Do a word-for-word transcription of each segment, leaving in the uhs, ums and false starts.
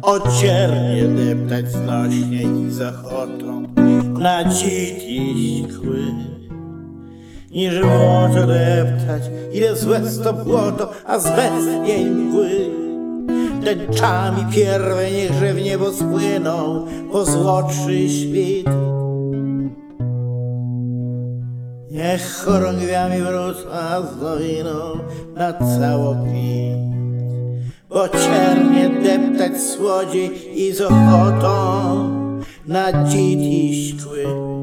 Ociernie deptać znośnie i z ochotą na dzid iść kły, niż błoto deptać, ile złe to błoto, a z westchnień mgły. Tęczami pierwej niechże w niebo spłyną po złotszy świt. Niech chorągwiami wrócą, a z dowiną na całopit. Bo ciernie deptać słodziej i z ochotą na dzid iść kły,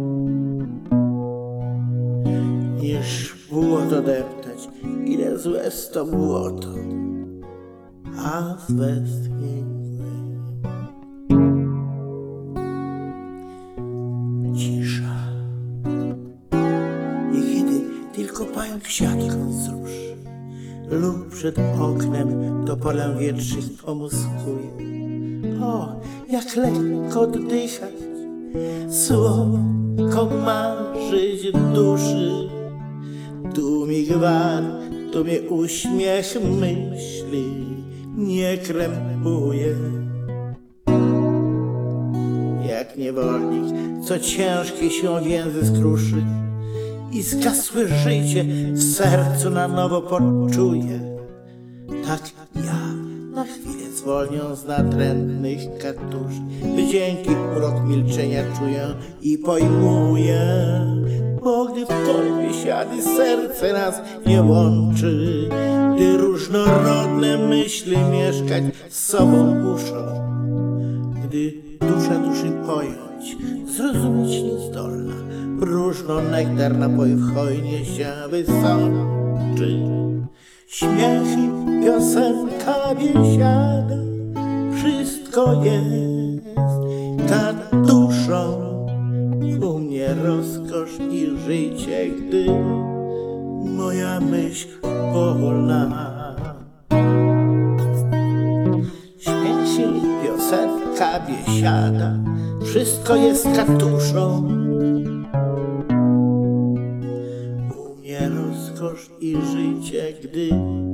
niż błoto deptać, ile złe to błoto, a z westchnień mgły. Cisza. I kiedy tylko pająk siatką wzruszy lub przed oknem to polę wietrzystwo muskuje, o, jak lekko oddychać, słodko marzyć duszy. Tu mi gwar, tu mnie uśmiech myśli nie krępuje. Jak niewolnik, co ciężkie się więzy skruszy i zgasłe życie w sercu na nowo poczuje, tak ja na chwilę zwolnią z natrętnych katuszy, by dzięki urok milczenia czuję i pojmuję. Bo gdy w torbie siady serce nas nie łączy, gdy różnorodne myśli mieszkać z sobą muszą, gdy dusza duszy pojąć, zrozumieć niezdolna, próżno nektar napojów hojnie się wysączy. Śmiechy, piosenka, biesiada, wszystko jest nad duszą. U mnie rozkosz i życie, gdy moja myśl wolna. Śmiechy, piosenka, biesiada, wszystko jest katuszą. U mnie rozkosz i życie, gdy